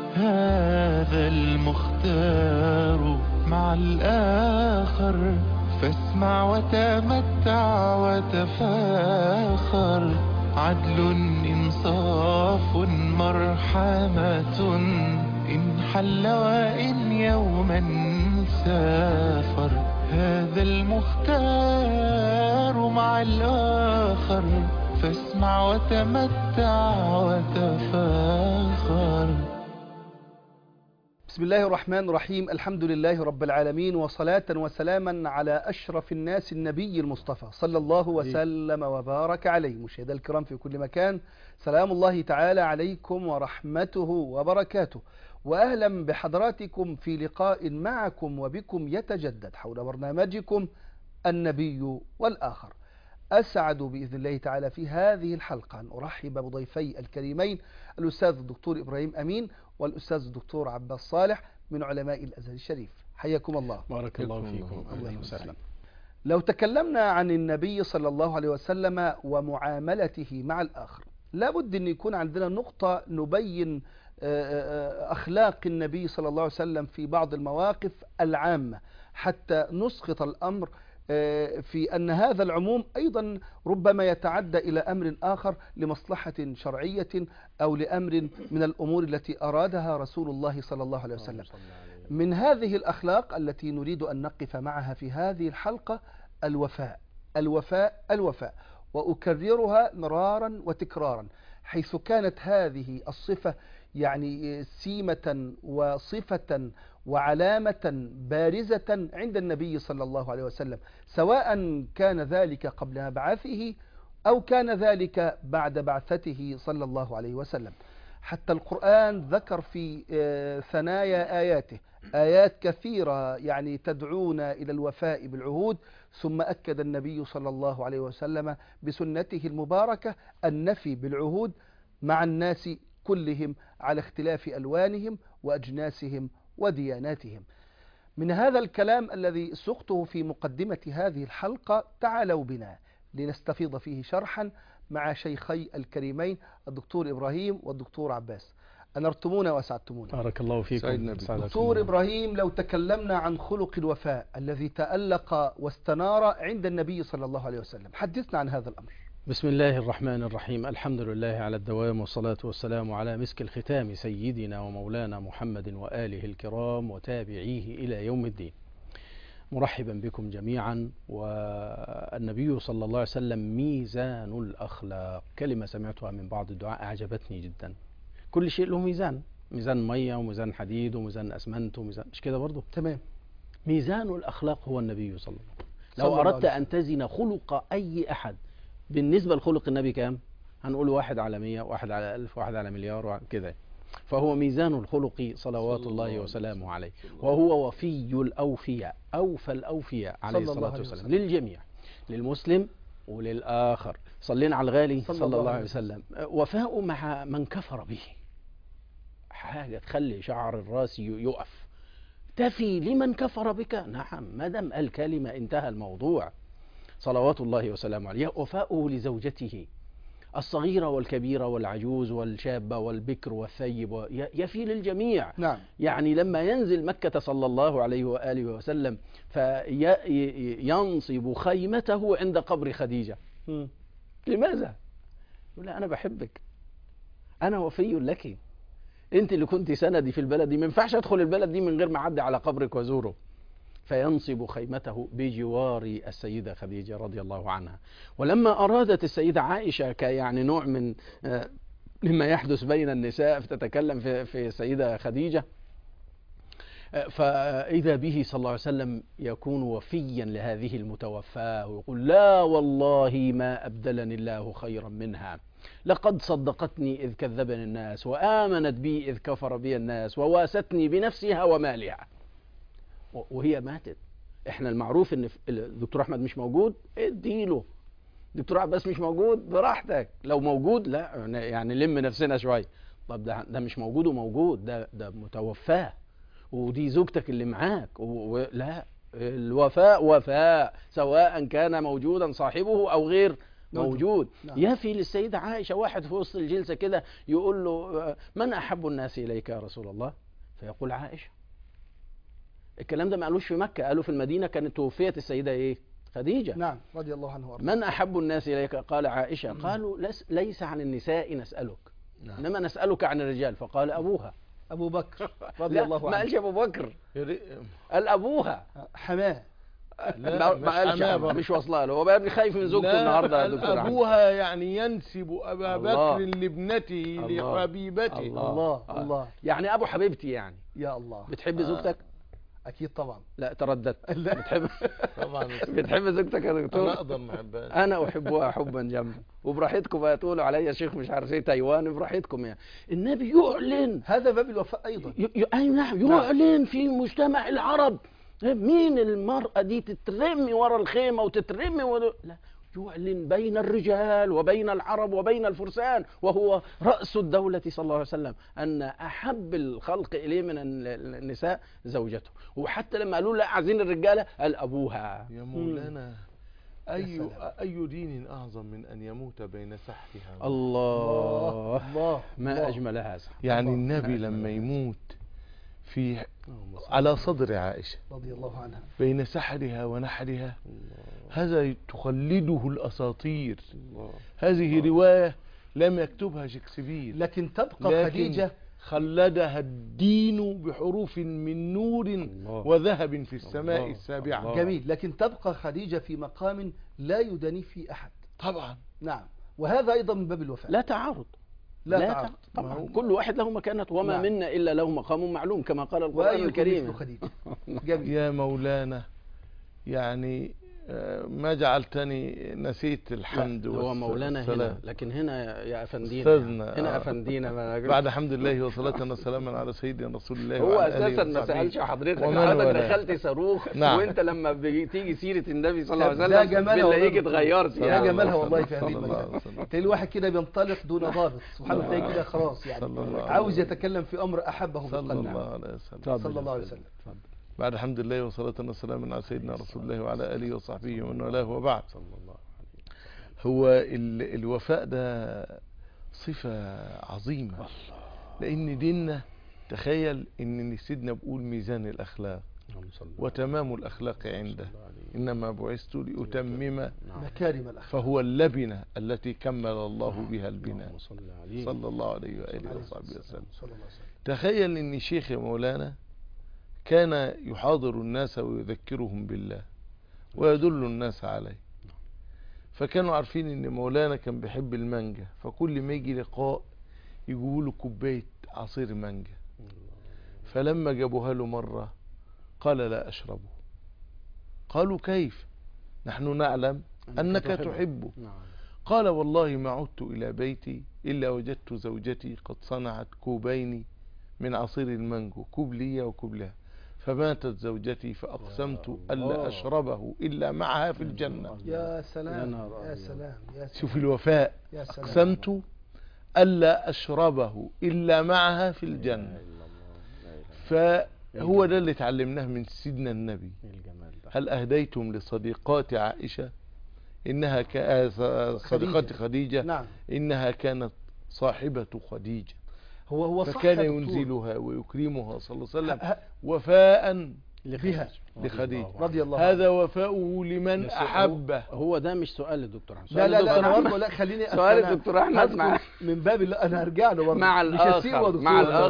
هذا المختار مع الآخر، فاسمع وتمتع وتفاخر. عدل إنصاف مرحمة، إن حل وإن يوما سافر. هذا المختار مع الآخر، فاسمع وتمتع وتفاخر. بسم الله الرحمن الرحيم. الحمد لله رب العالمين، وصلاة وسلاما على أشرف الناس النبي المصطفى صلى الله وسلم وبارك عليه. مشاهدينا الكرام في كل مكان، سلام الله تعالى عليكم ورحمته وبركاته، وأهلا بحضراتكم في لقاء معكم وبكم يتجدد حول برنامجكم النبي والآخر. أسعد بإذن الله تعالى في هذه الحلقة أن أرحب بضيفي الكريمين الأستاذ الدكتور إبراهيم أمين والأستاذ الدكتور عباس صالح من علماء الأزهر الشريف. حياكم الله. بارك الله فيكم. الله وسهلا. لو تكلمنا عن النبي صلى الله عليه وسلم ومعاملته مع الآخر، لابد أن يكون عندنا نقطة نبين أخلاق النبي صلى الله عليه وسلم في بعض المواقف العامة، حتى نسقط الأمر في أن هذا العموم أيضا ربما يتعدى إلى أمر آخر لمصلحة شرعية أو لأمر من الأمور التي أرادها رسول الله صلى الله عليه وسلم. من هذه الأخلاق التي نريد أن نقف معها في هذه الحلقة الوفاء الوفاء الوفاء، وأكررها مرارا وتكرارا، حيث كانت هذه الصفة يعني سيمة وصفة وعلامة بارزة عند النبي صلى الله عليه وسلم، سواء كان ذلك قبل مبعثه أو كان ذلك بعد بعثته صلى الله عليه وسلم. حتى القرآن ذكر في ثنايا آياته آيات كثيرة يعني تدعونا إلى الوفاء بالعهود، ثم أكد النبي صلى الله عليه وسلم بسنته المباركة النفي بالعهود مع الناس كلهم على اختلاف ألوانهم وأجناسهم ودياناتهم. من هذا الكلام الذي سقته في مقدمة هذه الحلقة، تعالوا بنا لنستفيض فيه شرحا مع شيخي الكريمين الدكتور إبراهيم والدكتور عباس. أنرتمونا وأسعدتمونا. بارك الله فيكم. دكتور إبراهيم، لو تكلمنا عن خلق الوفاء الذي تألق واستنار عند النبي صلى الله عليه وسلم، حدثنا عن هذا الأمر. بسم الله الرحمن الرحيم. الحمد لله على الدوام، والصلاة والسلام على مسك الختام سيدنا ومولانا محمد وآله الكرام وتابعيه إلى يوم الدين. مرحبا بكم جميعا. والنبي صلى الله عليه وسلم ميزان الأخلاق، كلمة سمعتها من بعض الدعاء أعجبتني جدا. كل شيء له ميزان، ميزان مية وميزان حديد وميزان أسمنت وميزان، مش كده برضو؟ تمام. ميزان الأخلاق هو النبي صلى الله عليه وسلم. لو أردت أن تزن خلق أي أحد بالنسبة لخلق النبي كام؟ هنقول 1 على 100، 1 على 1000، 1 على مليار كده. فهو ميزان الخلق صلوات الله وسلامه عليه، وهو وفي الأوفياء، أوفى الأوفياء عليه الصلاة والسلام للجميع، للمسلم وللآخر. صلينا على الغالي صلى الله عليه وسلم. وفاء مع من كفر به، حاجة تخلي شعر الراس يقف. تفي لمن كفر بك، نعم، ما دام قال كلمة انتهى الموضوع. صلوات الله وسلامه عليه. وفاؤه لزوجته الصغيرة والكبيرة والعجوز والشابة والبكر والثيب، يفي للجميع. نعم. يعني لما ينزل مكة صلى الله عليه وآله وسلم فينصب خيمته عند قبر خديجة. لماذا؟ يقول أنا بحبك، أنا وفي لك، أنت اللي كنت سندي في البلد دي، ما ينفعش أدخل البلد دي من غير ما أعدي على قبرك وزوره. فينصب خيمته بجوار السيدة خديجة رضي الله عنها. ولما أرادت السيدة عائشة يعني نوع من مما يحدث بين النساء، فتتكلم في السيدة خديجة، فإذا به صلى الله عليه وسلم يكون وفيا لهذه المتوفاة، ويقول لا والله ما أبدلني الله خيرا منها، لقد صدقتني إذ كذبني الناس، وآمنت بي إذ كفر بي الناس، وواستني بنفسها ومالها. وهي ماتت. احنا المعروف ان الدكتور احمد مش موجود، اديله. دكتور عباس مش موجود، براحتك. لو موجود لا يعني لم نفسنا شويه. طب ده مش موجود وموجود، ده متوفاه، ودي زوجتك اللي معاك. لا، الوفاء وفاء، سواء كان موجودا صاحبه او غير موجود. نعم. يفي للسيدة عائشة واحد في وسط الجلسة كده يقول له من أحب الناس إليك يا رسول الله؟ فيقول عائشة. الكلام ده ما قالوش في مكة، قالوا في المدينة، كانت توفيت السيدة إيه؟ خديجة. نعم رضي الله عنه وارضاه. من أحب الناس إليك؟ قال عائشة. قالوا ليس عن النساء نسألك، إنما نسألك عن الرجال. فقال أبوها. أبو بكر رضي الله عنه. ما قالش أبو بكر، قال أبوها. حماه. ما قالش مش واصله له، هو بقى خايف من زوجته النهارده يا دكتور أحمد. أبوها يعني ينسب أبا بكر لابنته لحبيبته. الله. يعني أبو حبيبتي يعني. يا الله. بتحب زوجتك؟ أكيد طبعا. لا ترددت. لا. طبعا بتحب زوجتك يا دكتور؟ أنا أقدر ما أحبهاش. أنا أحبها حبا جما، وبراحتكم بقى تقولوا عليا شيخ مش عارف إيه تايواني، براحتكم يعني. النبي يعلن هذا باب الوفاء أيضا. أي نعم، يعلن في مجتمع العرب. مين المرأة دي تترمي ورا الخيمة وتترمي لا، يعلن بين الرجال وبين العرب وبين الفرسان، وهو رأس الدولة صلى الله عليه وسلم، أن أحب الخلق إليه من النساء زوجته. وحتى لما قالوا لا عايزين الرجالة قال أبوها. يا مولانا، أي دين أعظم من أن يموت بين سحرها؟ الله ما أجمل هذا. يعني النبي لما يموت على صدر عائشة رضي الله عنها بين سحرها ونحرها، هذا تخلده الأساطير. هذه رواية لم يكتبها شكسبير، لكن تبقى خديجة خلدها الدين بحروف من نور وذهب في السماء السابعة. جميل. لكن تبقى خديجة في مقام لا يداني فيه أحد طبعا. نعم. وهذا أيضا من باب الوفاء. لا تعارض. لا تعارض طبعا. كل واحد له مكانته، وما نعم. منا إلا له مقام معلوم كما قال القرآن الكريم. جميل. يا مولانا، يعني ما جعلتني نسيت الحمد هو مولانا هنا، لكن هنا يا أفندينا هنا أفندينا بعد حمد الله وصلاة وسلاما على سيدنا رسول الله. هو أساسا ما سألش حضرتك دخلت صاروخ. نعم. وانت لما بتيجي سيرة النبي صلى الله عليه وسلم ده جمالها بتلاقيك اتغيرت يعني. ده جمالها والله في هذه المجال. تلاقي الواحد كده بينطلق دون ضابط سبحان الله، تلاقي كده خلاص يعني عاوز يتكلم في أمر أحبه صلى الله عليه وسلم. صلى الله عليه وسلم. بعد الحمد لله وصلاة وسلاما على سيدنا رسول الله وعلى آله وصحبه ومن والاه وبعد. هو الوفاء ده صفة عظيمة، لأن ديننا تخيل إن سيدنا بقول ميزان الأخلاق وتمام الأخلاق عنده، إنما بعثت لأتمم مكارم الأخلاق، فهو اللبنة التي كمل الله بها البناء صلى الله عليه وآله وصحبه وسلم. تخيل إن شيخ مولانا كان يحاضر الناس ويذكرهم بالله ويدل الناس عليه، فكانوا عارفين ان مولانا كان بيحب المانجا، فكل ما يجي لقاء يجيبوا له كوبايه عصير مانجا، فلما جابوها له مره قال لا اشربه. قالوا كيف؟ نحن نعلم انك تحبه. قال والله ما عدت الى بيتي الا وجدت زوجتي قد صنعت كوبين من عصير المانجو، كوب لي وكوب لها، فماتت زوجتي فأقسمت ألا أشربه إلا معها في الجنة. يا سلام يا سلام. شوف الوفاء، أقسمت ألا أشربه إلا معها في الجنة. فهو ده اللي تعلمناه من سيدنا النبي. هل أهديتم لصديقات عائشة إنها صديقات خديجة؟ نعم. إنها كانت صاحبة خديجة، هو فكان ينزلها ويكرمها صلى الله عليه وسلم وفاء بها لخديجة رضي الله هذا وفاؤه لمن أحبه. هو ده مش سؤال الدكتور أحمد. لا أنا برضه لا خليني سؤال الدكتور أحمد من باب أنا هرجع له برضه مع الآخر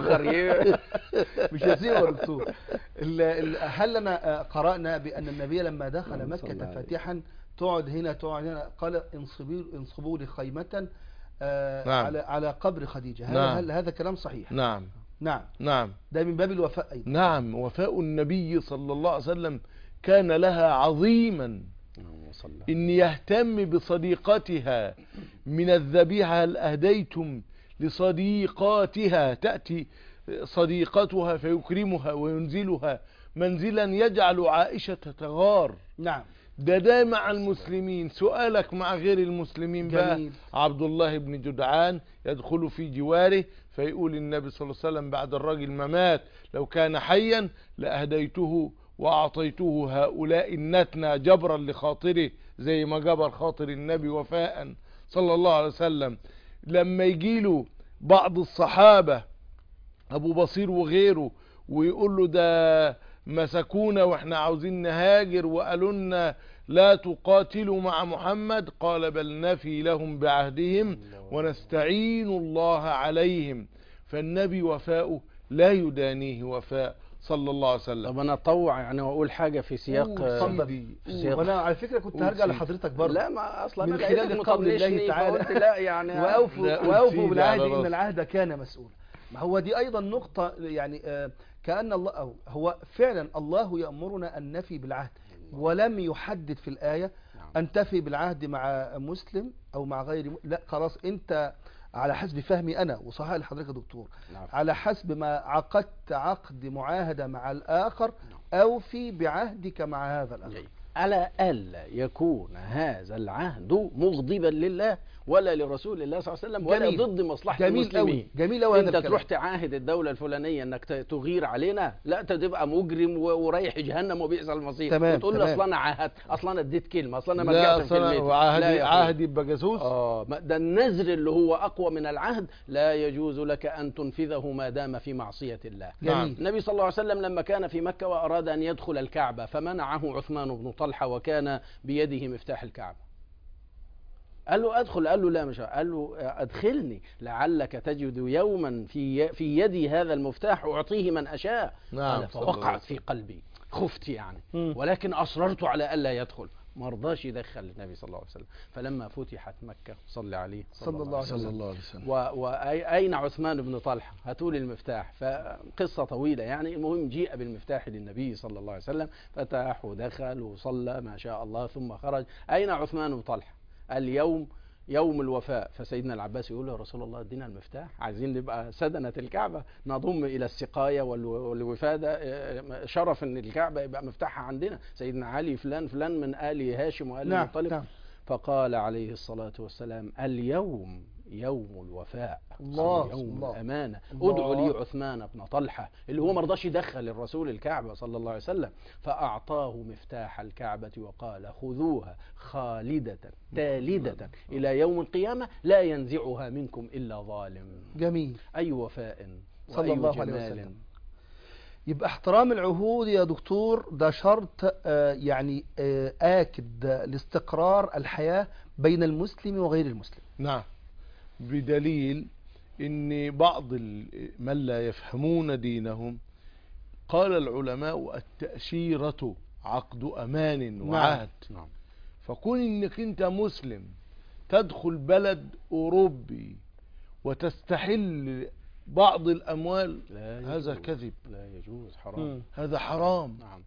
مش هسيبه دكتور. هل لنا قرأنا بأن النبي لما دخل مكة فاتحا تقعد هنا قال انصبوا لي خيمة نعم. على قبر خديجة. نعم. هل هذا كلام صحيح؟ نعم. ده من باب الوفاء أيضا. نعم. وفاء النبي صلى الله عليه وسلم كان لها عظيما، إن يهتم بصديقتها من الذبيحة. هل أهديتم لصديقاتها؟ تأتي صديقتها فيكرمها وينزلها منزلا يجعل عائشة تغار. نعم. ده مع المسلمين. سؤالك مع غير المسلمين بقى. عبد الله بن جدعان يدخل في جواره فيقول النبي صلى الله عليه وسلم بعد الرجل ما مات لو كان حيا لأهديته وأعطيته هؤلاء النتنى جبرا لخاطره زي ما جبر خاطر النبي وفاء صلى الله عليه وسلم. لما يجيله بعض الصحابة أبو بصير وغيره ويقول له ده مسكونا واحنا عاوزين نهاجر وقالوا لنا لا تقاتلوا مع محمد، قال بل نفي لهم بعهدهم ونستعين الله عليهم. فالنبي وفاؤه لا يدانيه وفاء صلى الله عليه وسلم. طب انا اطوع يعني واقول حاجه في سياق وانا على فكره كنت هرجع لحضرتك برضه. لا ما اصلا من خلال قول الله تعالى لا يعني واوفوا بالعهد ان العهد كان مسؤولا. ما هو دي ايضا نقطه يعني كأن الله أو هو فعلا الله يأمرنا أن نفي بالعهد، ولم يحدد في الآية أن تفي بالعهد مع مسلم أو مع غير لا خلاص أنت على حسب فهمي أنا وصحيح لحضرتك يا دكتور، على حسب ما عقدت عقد معاهدة مع الآخر أوفي بعهدك مع هذا الآخر. على ألا يكون هذا العهد مغضبا لله ولا لرسول الله صلى الله عليه وسلم ولا ضد مصلحة المسلمين. جميل قوي. انت تروح تعاهد الدولة الفلانية انك تغير علينا، لا تبقى مجرم ورايح جهنم وبئس المصير. وتقول لي اصلا انا عاهدت، اصلا انا اديت كلمة، اصلا انا ما رجعتش في كلمتي. عهدي يبقى جاسوس. ده النذر اللي هو اقوى من العهد لا يجوز لك ان تنفذه ما دام في معصية الله. النبي صلى الله عليه وسلم لما كان في مكة واراد ان يدخل الكعبة فمنعه عثمان بن طلحة وكان بيده مفتاح الكعبة. قال له ادخل، قال له لا مش، قال له ادخلني لعلك تجد يوما في يدي هذا المفتاح اعطيه من اشاء. قال فوقعت في قلبي، خفت يعني، ولكن اصررت على الا يدخل، ما رضاش يدخل النبي صلى الله عليه وسلم. فلما فتحت مكة صلى عليه صلى الله عليه وسلم واين عثمان بن طلحة؟ هاتوا لي المفتاح. فقصة طويلة يعني. المهم جيء بالمفتاح للنبي صلى الله عليه وسلم، فتح ودخل وصلى ما شاء الله ثم خرج. اين عثمان بن طلحة؟ اليوم يوم الوفاء. فسيدنا العباس يقول له يا رسول الله ادينا المفتاح، عايزين نبقى سدنة الكعبة، نضم الى السقاية والوفادة، شرف ان الكعبة يبقى مفتاحها عندنا. سيدنا علي فلان فلان من آل هاشم وآل المطلب. فقال عليه الصلاة والسلام اليوم يوم الوفاء، يوم الأمانة، ادعوا لي عثمان بن طلحة اللي هو مرضاش يدخل الرسول الكعبة صلى الله عليه وسلم. فأعطاه مفتاح الكعبة وقال خذوها خالدة تالدة إلى يوم القيامة لا ينزعها منكم إلا ظالم. جميل. أي وفاء صلى الله عليه وسلم. يبقى احترام العهود يا دكتور ده شرط يعني آكد لاستقرار الحياة بين المسلم وغير المسلم. نعم، بدليل ان بعض من لا يفهمون دينهم قال العلماء التأشيرة عقد امان وعهد. نعم. فكون انك انت مسلم تدخل بلد اوروبي وتستحل بعض الاموال هذا كذب، لا يجوز، حرام. هذا حرام. نعم.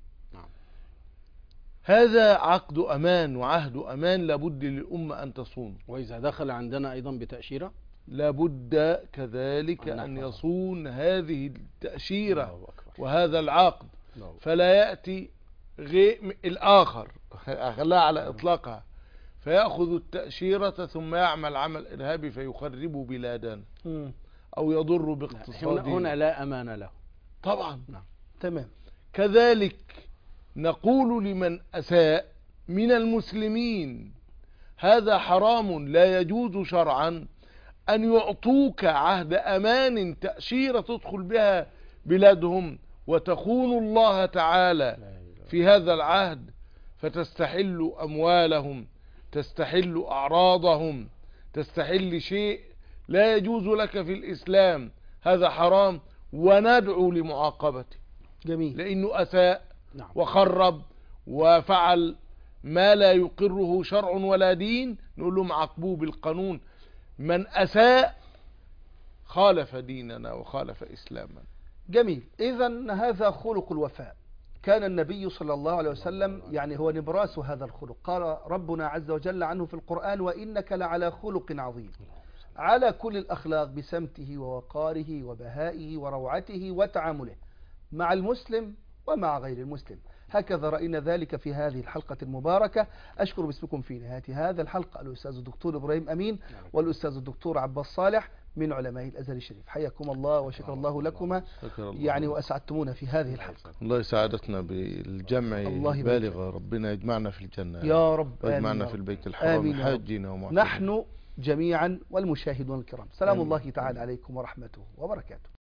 هذا عقد أمان وعهد أمان لابد للأمة أن تصون. وإذا دخل عندنا أيضا بتأشيرة لابد كذلك أن يصون هذه التأشيرة وهذا العقد، فلا يأتي غير الآخر أخلاها على إطلاقها فيأخذ التأشيرة ثم يعمل عمل إرهابي فيخرب بلادنا أو يضر باقتصادنا. هنا لا أمان له طبعا. تمام. كذلك نقول لمن أساء من المسلمين هذا حرام، لا يجوز شرعا أن يعطوك عهد أمان تأشيرة تدخل بها بلادهم وتخون الله تعالى في هذا العهد فتستحل أموالهم، تستحل أعراضهم، تستحل شيء لا يجوز لك في الإسلام. هذا حرام وندعو لمعاقبته. جميل. لأنه أساء وخرب وفعل ما لا يقره شرع ولا دين، نقول لهم عاقبوه بالقانون. من أساء خالف ديننا وخالف إسلامنا. جميل. إذن هذا خلق الوفاء. كان النبي صلى الله عليه وسلم يعني هو نبراس هذا الخلق. قال ربنا عز وجل عنه في القرآن وإنك لعلى خلق عظيم، على كل الأخلاق بسمته ووقاره وبهائه وروعته وتعامله مع المسلم ومع غير المسلم. هكذا رأينا ذلك في هذه الحلقة المباركة. أشكر باسمكم في نهاية هذا الحلقة الأستاذ الدكتور إبراهيم أمين والأستاذ الدكتور عباس صالح. من علماء الأزهر الشريف. حياكم الله وشكر الله لكما يعني وأسعدتمونا في هذه الحلقة. الله سعادتنا بالجمع البالغة، ربنا يجمعنا في الجنة يا رب، ويجمعنا في البيت الحرام حاجين ومعتمرين نحن جميعا والمشاهدون الكرام. سلام الله تعالى عليكم ورحمته وبركاته.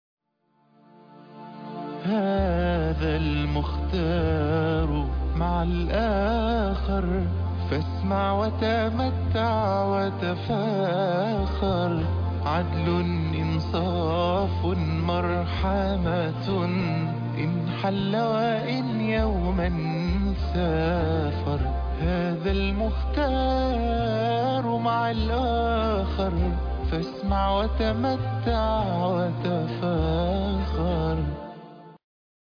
هذا المختار مع الآخر، فاسمع وتمتع وتفاخر. عدل إنصاف مرحمة، إن حل وإن يوما سافر. هذا المختار مع الآخر، فاسمع وتمتع وتفاخر.